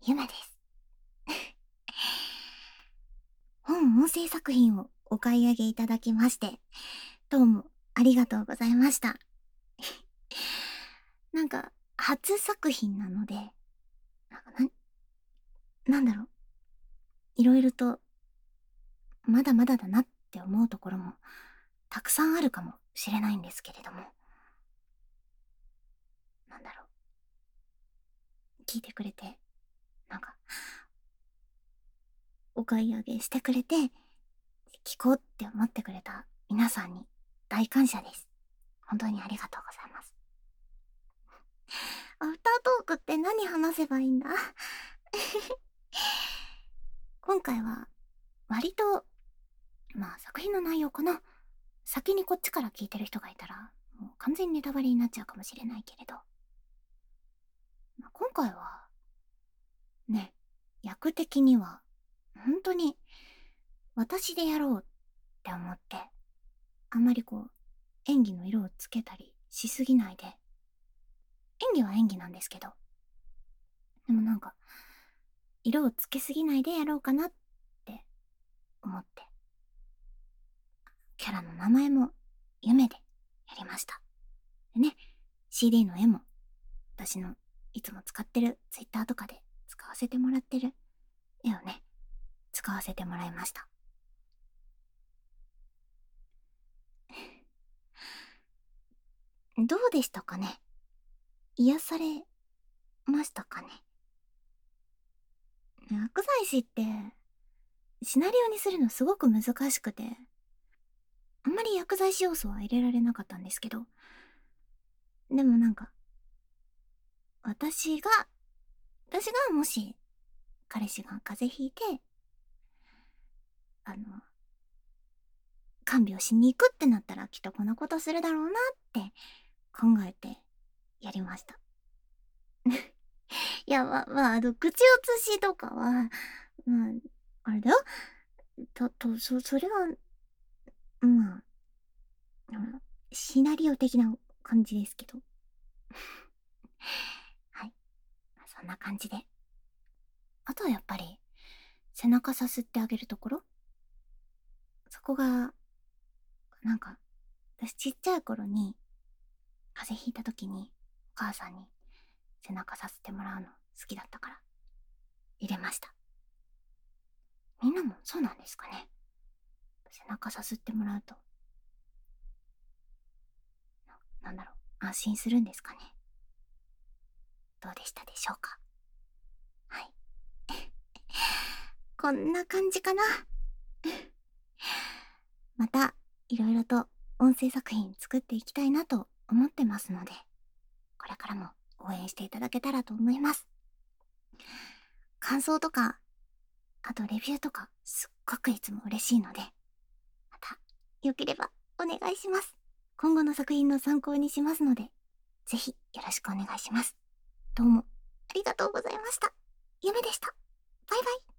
夢です。本音声作品をお買い上げいただきまして、どうもありがとうございました。なんか、初作品なので、なんかなんだろう、いろいろと、まだまだだなって思うところも、たくさんあるかもしれないんですけれども、なんだろう、聞いてくれて、なんか、お買い上げしてくれて、聞こうって思ってくれた皆さんに大感謝です。本当にありがとうございます。アフタートークって何話せばいいんだ？今回は、割と、作品の内容かな。先にこっちから聞いてる人がいたら、もう完全にネタバレになっちゃうかもしれないけれど、今回は、ね、役的には、本当に、私でやろうって思って、あんまり演技の色をつけたりしすぎないで、演技は演技なんですけど、でもなんか、色をつけすぎないでやろうかなって思って、キャラの名前も夢でやりました。でね、CD の絵も私のいつも使ってる Twitter とかで使わせてもらってる絵をね、使わせてもらいました。どうでしたかね？癒されましたかね？薬剤師ってシナリオにするのすごく難しくて、あんまり薬剤師要素は入れられなかったんですけど、でもなんか、私が、私がもし彼氏が風邪ひいて、あの、看病しに行くってなったらきっとこんなことするだろうなって考えてやりました。いや、口移しとかは、まあ、あれだよ。それは、まあ、シナリオ的な感じですけど。はい。そんな感じで。あとはやっぱり、背中さすってあげるところ、そこが、なんか、私ちっちゃい頃に、風邪ひいた時に、お母さんに背中させてもらうの好きだったから、入れました。みんなもそうなんですかね？背中さすってもらうと、なんだろう、安心するんですかね？どうでしたでしょうか？はい。こんな感じかな。また、いろいろと音声作品作っていきたいなと思ってますので、これからも応援していただけたらと思います。感想とか、あとレビューとか、すっごくいつも嬉しいので、また、よければお願いします。今後の作品の参考にしますので、ぜひよろしくお願いします。どうもありがとうございました。ゆめでした。バイバイ。